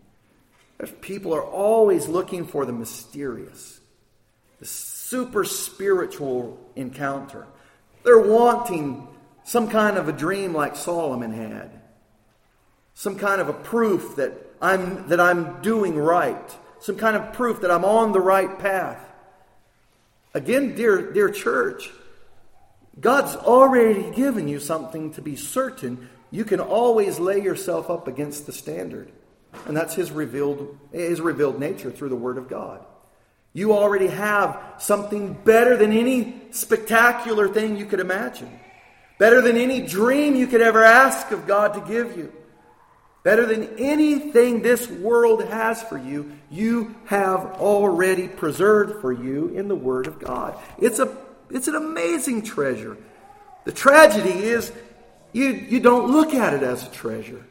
People are always looking for the mysterious, the super spiritual encounter. They're wanting some kind of a dream like Solomon had. Some kind of a proof that I'm that I'm doing right. Some kind of proof that I'm on the right path. Again, dear, dear church, God's already given you something to be certain. You can always lay yourself up against the standard. And that's His revealed, His revealed nature through the Word of God. You already have something better than any spectacular thing you could imagine. Better than any dream you could ever ask of God to give you. Better than anything this world has for you, you have already preserved for you in the Word of God. It's a it's an amazing treasure. The tragedy is you, you don't look at it as a treasure.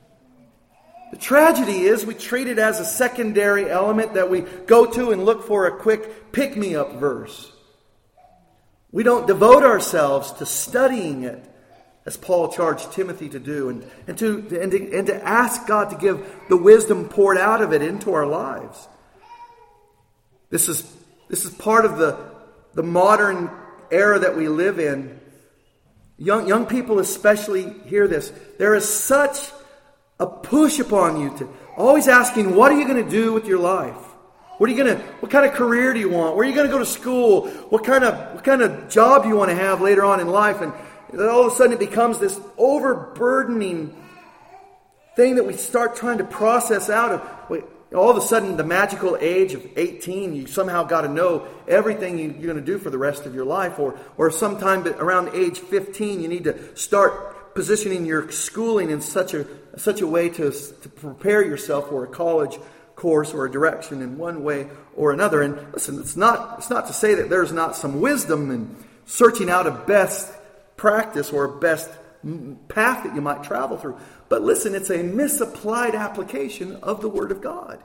The tragedy is we treat it as a secondary element that we go to and look for a quick pick-me-up verse. We don't devote ourselves to studying it, as Paul charged Timothy to do, and, and, to, and, to, and to ask God to give the wisdom poured out of it into our lives. This is, this is part of the, the modern era that we live in. Young, young people especially hear this. There is such a push upon you to always asking, what are you going to do with your life? What are you going to? What kind of career do you want? Where are you going to go to school? What kind of what kind of job do you want to have later on in life? And then all of a sudden it becomes this overburdening thing that we start trying to process out of. Wait, all of a sudden, the magical age of eighteen, you somehow got to know everything you're going to do for the rest of your life, or or sometime around age fifteen, you need to start positioning your schooling in such a such a way to to prepare yourself for a college course or a direction in one way or another. And listen, it's not it's not to say that there's not some wisdom in searching out a best practice or a best path that you might travel through. But listen, it's a misapplied application of the Word of God.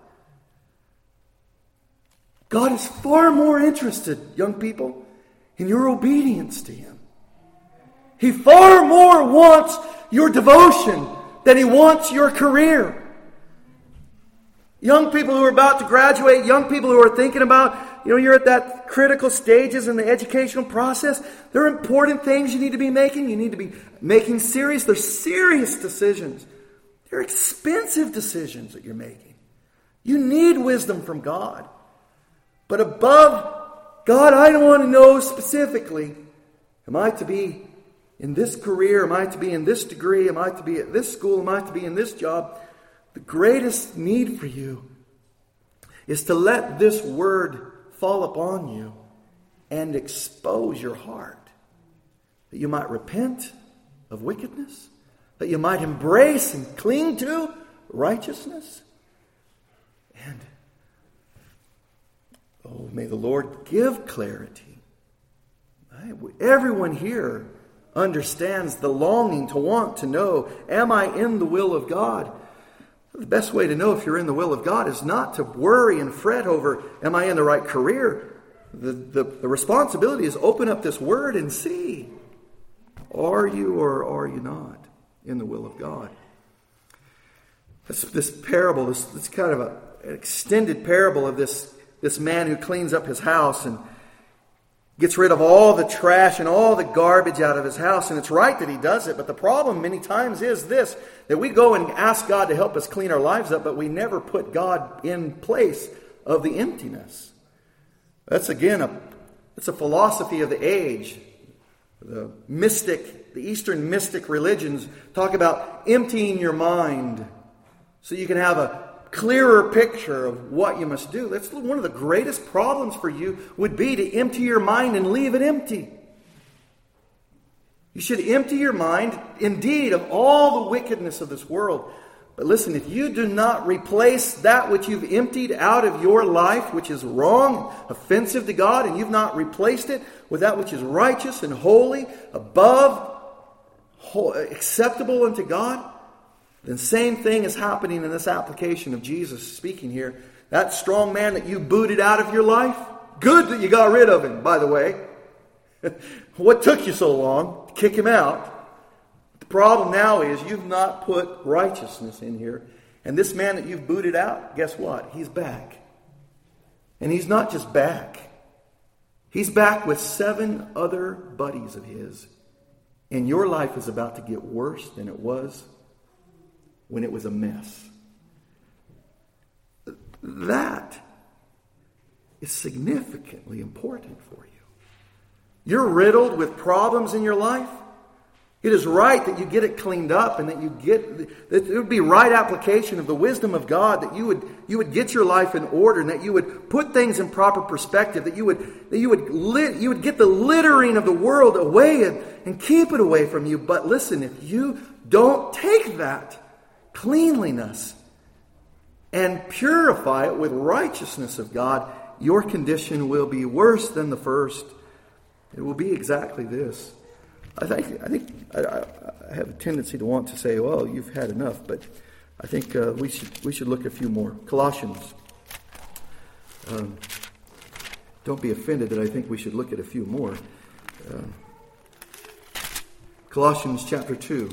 God is far more interested, young people, in your obedience to Him. He far more wants your devotion than He wants your career. Young people who are about to graduate, young people who are thinking about, you know, you're at that critical stages in the educational process. There are important things you need to be making. You need to be making serious. They're serious decisions. They're expensive decisions that you're making. You need wisdom from God. But above God, I don't want to know specifically, am I to be in this career? Am I to be in this degree? Am I to be at this school? Am I to be in this job? The greatest need for you is to let this Word fall upon you and expose your heart, that you might repent of wickedness, that you might embrace and cling to righteousness. And Oh, may the Lord give clarity. Everyone here understands the longing to want to know, am I in the will of God? The best way to know if you're in the will of God is not to worry and fret over, am I in the right career? The, the, the responsibility is open up this word and see. Are you or are you not in the will of God? This, this parable, this, this kind of a, an extended parable of this, this man who cleans up his house and gets rid of all the trash and all the garbage out of his house. And it's right that he does it. But the problem many times is this, that we go and ask God to help us clean our lives up, but we never put God in place of the emptiness. That's again, a, it's a philosophy of the age. The mystic, the Eastern mystic religions talk about emptying your mind so you can have a clearer picture of what you must do. That's one of the greatest problems for you would be to empty your mind and leave it empty. You should empty your mind, indeed, of all the wickedness of this world. But listen, if you do not replace that which you've emptied out of your life, which is wrong, offensive to God, and you've not replaced it with that which is righteous and holy, above, acceptable unto God, then same thing is happening in this application of Jesus speaking here. That strong man that you booted out of your life, good that you got rid of him, by the way. What took you so long to kick him out? The problem now is you've not put righteousness in here. And this man that you've booted out, guess what? He's back. And he's not just back. He's back with seven other buddies of his. And your life is about to get worse than it was when it was a mess. That is significantly important for you. You're riddled with problems in your life. It is right that you get it cleaned up and that you get, that it would be right application of the wisdom of God, that you would, you would get your life in order and that you would put things in proper perspective, that you would, that you would, lit, you would get the littering of the world away and, and keep it away from you. But listen, if you don't take that cleanliness and purify it with righteousness of God, your condition will be worse than the first. It will be exactly this. I think I think I, I have a tendency to want to say, "Well, you've had enough," but I think uh, we should we should look at a few more. Colossians. Um, don't be offended that I think we should look at a few more. Uh, Colossians chapter two,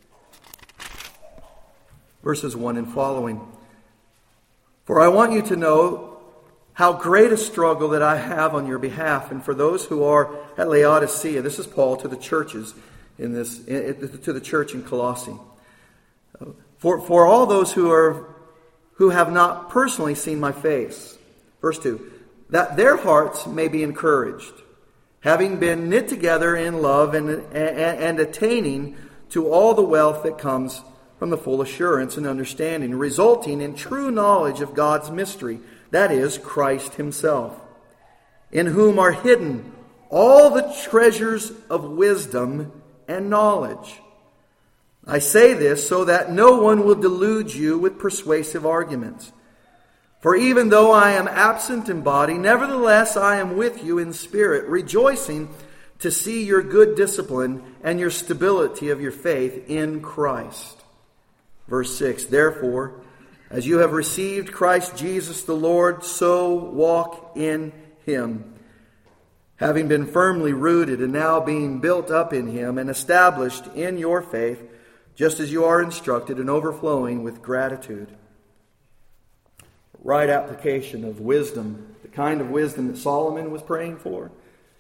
verses one and following. For I want you to know how great a struggle that I have on your behalf, and for those who are at Laodicea. This is Paul to the churches in this, to the church in Colossae. For for all those who are who have not personally seen my face, verse two, that their hearts may be encouraged, having been knit together in love and and, and attaining to all the wealth that comes from the full assurance and understanding, resulting in true knowledge of God's mystery. That is, Christ himself, in whom are hidden all the treasures of wisdom and knowledge. I say this so that no one will delude you with persuasive arguments. For even though I am absent in body, nevertheless I am with you in spirit, rejoicing to see your good discipline and your stability of your faith in Christ. Verse six, therefore, as you have received Christ Jesus the Lord, so walk in him, having been firmly rooted and now being built up in him and established in your faith, just as you are instructed and overflowing with gratitude. Right application of wisdom, the kind of wisdom that Solomon was praying for.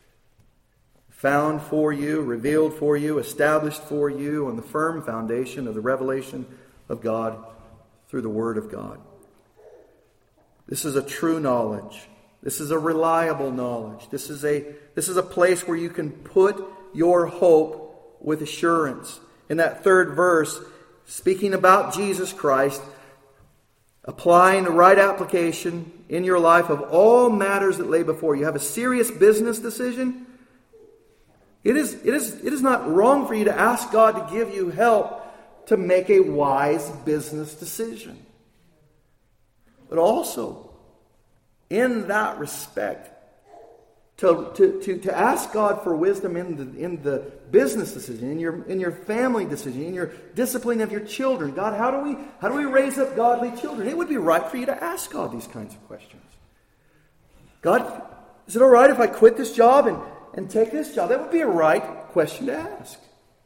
Found for you, revealed for you, established for you on the firm foundation of the revelation of God through the Word of God. This is a true knowledge. This is a reliable knowledge. This is a, this is a place where you can put your hope with assurance. In that third verse, speaking about Jesus Christ, applying the right application in your life of all matters that lay before you. You have a serious business decision. It is, it is, it is not wrong for you to ask God to give you help to make a wise business decision. But also, in that respect. To, to, to, to ask God for wisdom in the, in the business decision, in your, in your family decision, in your discipline of your children. God, how do we how do we raise up godly children? It would be right for you to ask God these kinds of questions. God, is it all right if I quit this job and, and take this job? That would be a right question to ask.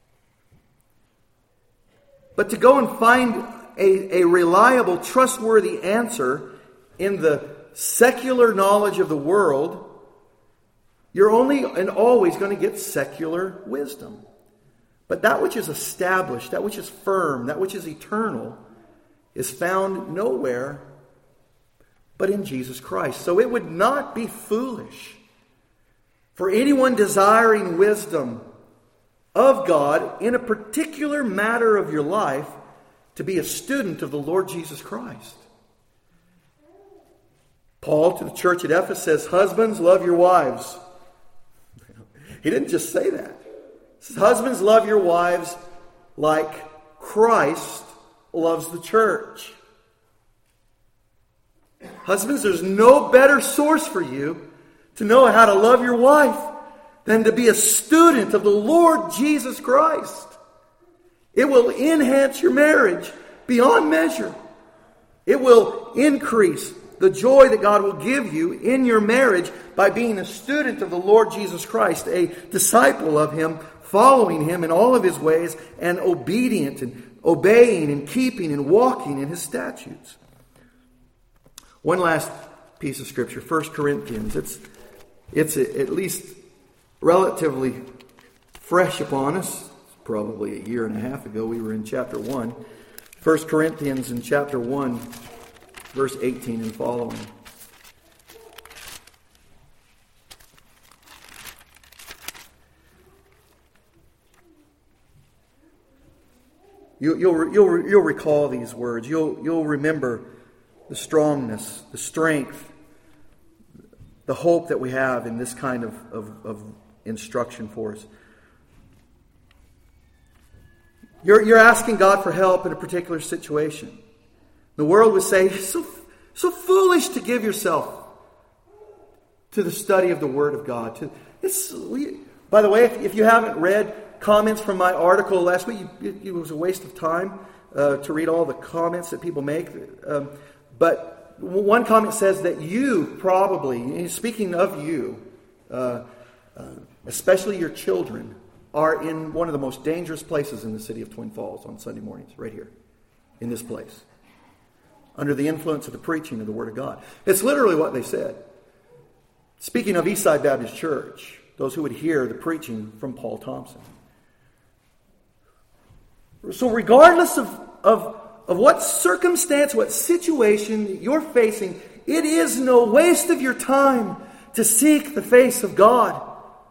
But to go and find a, a reliable, trustworthy answer in the secular knowledge of the world, you're only and always going to get secular wisdom. But that which is established, that which is firm, that which is eternal, is found nowhere but in Jesus Christ. So it would not be foolish for anyone desiring wisdom of God in a particular matter of your life to be a student of the Lord Jesus Christ. Paul to the church at Ephesus says, "Husbands, love your wives." He didn't just say that. He says, "Husbands, love your wives like Christ loves the church." Husbands, there's no better source for you to know how to love your wife than to be a student of the Lord Jesus Christ. It will enhance your marriage beyond measure. It will increase the joy that God will give you in your marriage by being a student of the Lord Jesus Christ, a disciple of Him, following Him in all of His ways, and obedient and obeying and keeping and walking in His statutes. One last piece of Scripture, First Corinthians. It's, it's at least relatively fresh upon us. Probably a year and a half ago we were in chapter one. First Corinthians in chapter one. Verse eighteen and following. You, you'll, you'll, you'll recall these words. You'll, you'll remember the strongness, the strength, the hope that we have in this kind of, of, of instruction for us. You're, you're asking God for help in a particular situation. The world would say, so, so foolish to give yourself to the study of the Word of God. To, it's, we, by the way, if, if you haven't read comments from my article last week, it, it was a waste of time uh, to read all the comments that people make. Um, but one comment says that you probably, speaking of you, uh, uh, especially your children, are in one of the most dangerous places in the city of Twin Falls on Sunday mornings, right here, in this place, under the influence of the preaching of the Word of God. It's literally what they said. Speaking of Eastside Baptist Church, those who would hear the preaching from Paul Thompson. So regardless of, of, of what circumstance, what situation you're facing, it is no waste of your time to seek the face of God.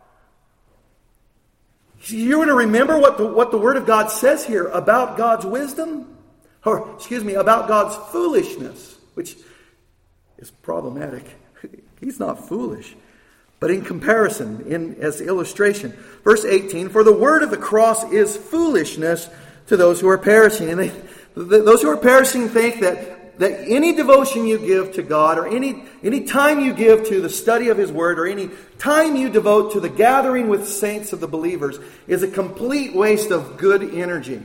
You're going to remember what the, what the Word of God says here about God's wisdom? Or, excuse me, about God's foolishness, which is problematic. He's not foolish. But in comparison, in as illustration, verse eighteen, "For the word of the cross is foolishness to those who are perishing." And they, those who are perishing think that, that any devotion you give to God, or any, any time you give to the study of His Word, or any time you devote to the gathering with saints of the believers, is a complete waste of good energy.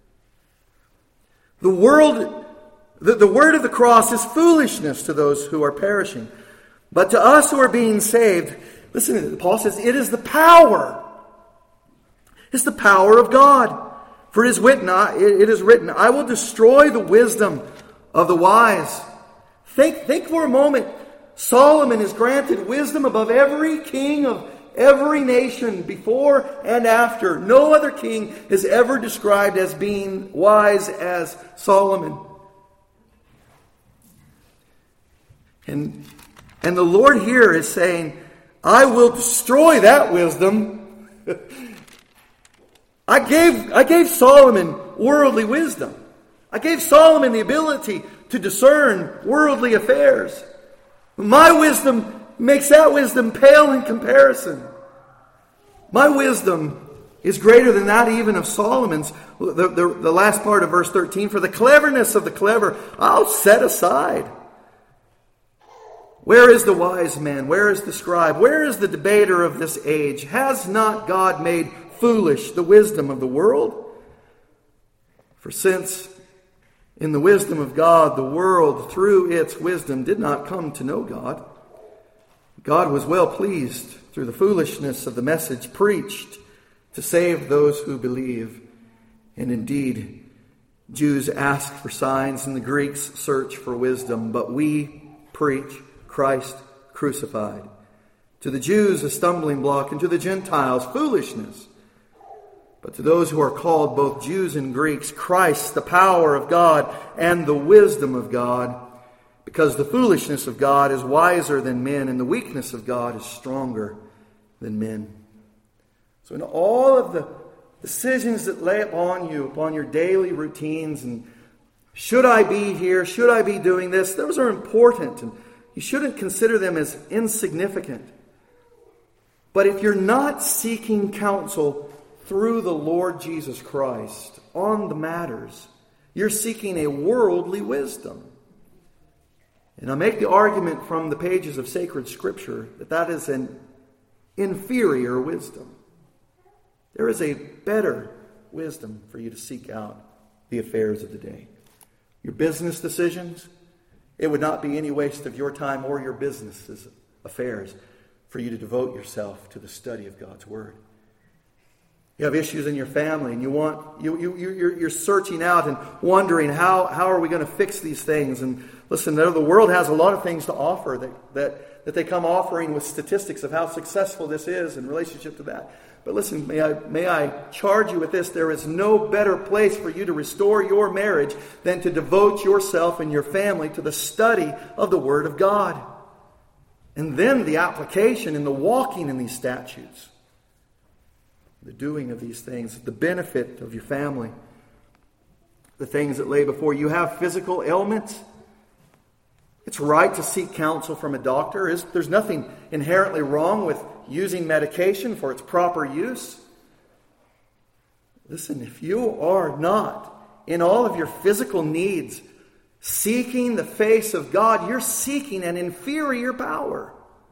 The world, the, the word of the cross is foolishness to those who are perishing. But to us who are being saved, listen, Paul says, it is the power. It's the power of God. For it is written, it is written, "I will destroy the wisdom of the wise." Think, think for a moment. Solomon is granted wisdom above every king of every nation before and after. No other king is ever described as being wise as Solomon. And, and the Lord here is saying, I will destroy that wisdom. I gave, I gave Solomon worldly wisdom. I gave Solomon the ability to discern worldly affairs. My wisdom makes that wisdom pale in comparison. My wisdom is greater than that even of Solomon's. The, the, the last part of verse thirteen, "For the cleverness of the clever I'll set aside." Where is the wise man? Where is the scribe? Where is the debater of this age? Has not God made foolish the wisdom of the world? For since in the wisdom of God, the world through its wisdom did not come to know God, God was well pleased through the foolishness of the message preached to save those who believe. And indeed, Jews ask for signs and the Greeks search for wisdom, but we preach Christ crucified. To the Jews a stumbling block, and to the Gentiles foolishness. But to those who are called, both Jews and Greeks, Christ, the power of God and the wisdom of God, because the foolishness of God is wiser than men, and the weakness of God is stronger than men. So in all of the decisions that lay upon you, upon your daily routines, and should I be here, should I be doing this, those are important, and you shouldn't consider them as insignificant. But if you're not seeking counsel through the Lord Jesus Christ on the matters, you're seeking a worldly wisdom. And I make the argument from the pages of sacred Scripture that that is an inferior wisdom. There is a better wisdom for you to seek out the affairs of the day. Your business decisions, it would not be any waste of your time or your business's affairs for you to devote yourself to the study of God's Word. You have issues in your family, and you want you you you're, you're searching out and wondering how how are we going to fix these things? And listen, the world has a lot of things to offer that that that they come offering with statistics of how successful this is in relationship to that. But listen, may I may I charge you with this: there is no better place for you to restore your marriage than to devote yourself and your family to the study of the Word of God, and then the application and the walking in these statutes. The doing of these things, the benefit of your family, the things that lay before you. You have physical ailments. It's right to seek counsel from a doctor. There's nothing inherently wrong with using medication for its proper use. Listen, if you are not, in all of your physical needs, seeking the face of God, you're seeking an inferior power.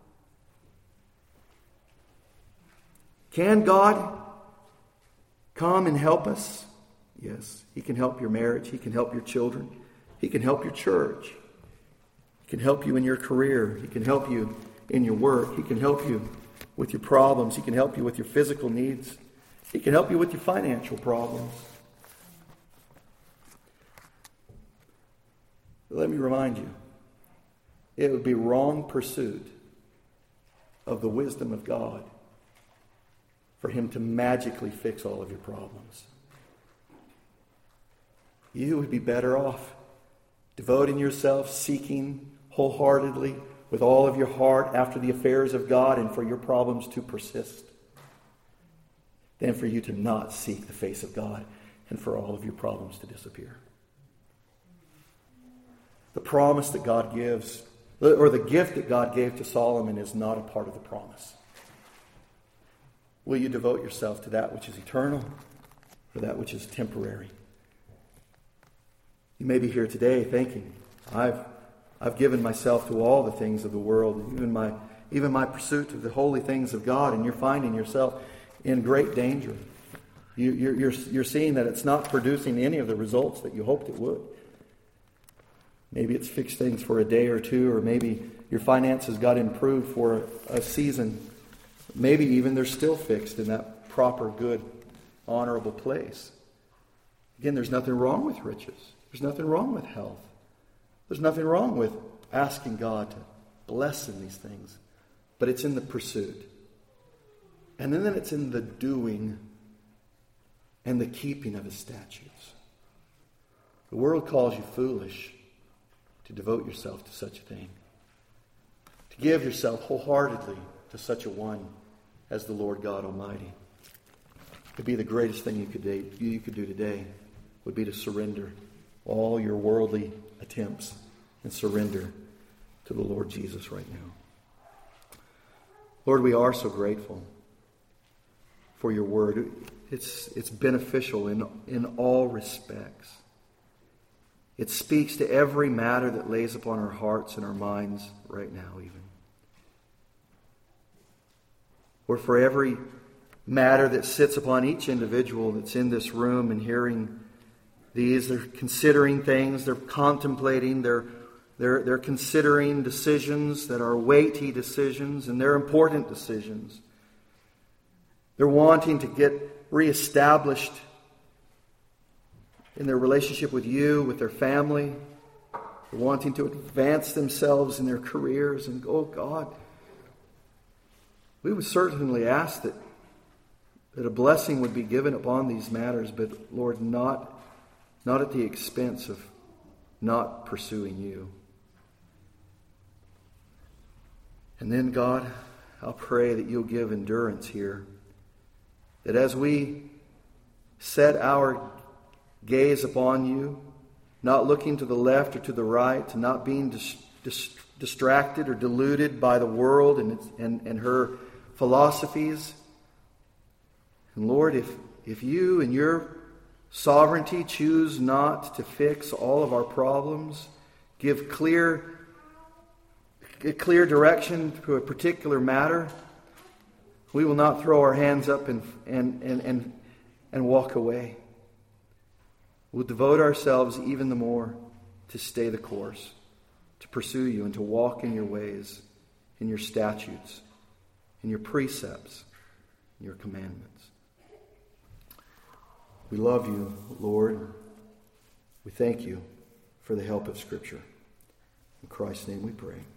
Can God come and help us? Yes. He can help your marriage. He can help your children. He can help your church. He can help you in your career. He can help you in your work. He can help you with your problems. He can help you with your physical needs. He can help you with your financial problems. But let me remind you, it would be wrong pursuit of the wisdom of God for Him to magically fix all of your problems. You would be better off devoting yourself, seeking wholeheartedly with all of your heart after the affairs of God and for your problems to persist, than for you to not seek the face of God and for all of your problems to disappear. The promise that God gives, or the gift that God gave to Solomon, is not a part of the promise. Will you devote yourself to that which is eternal or that which is temporary? You may be here today thinking, I've I've given myself to all the things of the world, even my even my pursuit of the holy things of God, and you're finding yourself in great danger. You, you're, you're, you're seeing that it's not producing any of the results that you hoped it would. Maybe it's fixed things for a day or two, or maybe your finances got improved for a season. Maybe even they're still fixed in that proper, good, honorable place. Again, there's nothing wrong with riches. There's nothing wrong with health. There's nothing wrong with asking God to bless in these things. But it's in the pursuit. And then it's in the doing and the keeping of His statutes. The world calls you foolish to devote yourself to such a thing. To give yourself wholeheartedly to such a one as the Lord God Almighty. It would be the greatest thing you could do, you could do today would be to surrender all your worldly attempts and surrender to the Lord Jesus right now. Lord, we are so grateful for your word. It's, it's beneficial in, in all respects. It speaks to every matter that lays upon our hearts and our minds right now even. Or for every matter that sits upon each individual that's in this room and hearing these. They're considering things, they're contemplating, they're, they're, they're considering decisions that are weighty decisions, and they're important decisions. They're wanting to get reestablished in their relationship with you, with their family. They're wanting to advance themselves in their careers. And, oh God, we would certainly ask that, that a blessing would be given upon these matters, but Lord, not, not at the expense of not pursuing you. And then, God, I'll pray that you'll give endurance here. That as we set our gaze upon you, not looking to the left or to the right, to not being dis- dis- distracted or deluded by the world and, its, and, and her philosophies. And Lord, if, if you in your sovereignty choose not to fix all of our problems, give clear, a clear direction to a particular matter, we will not throw our hands up and, and, and, and, and walk away. We'll devote ourselves even the more to stay the course, to pursue you and to walk in your ways, in your statutes, in your precepts, in your commandments. We love you, Lord. We thank you for the help of Scripture. In Christ's name we pray.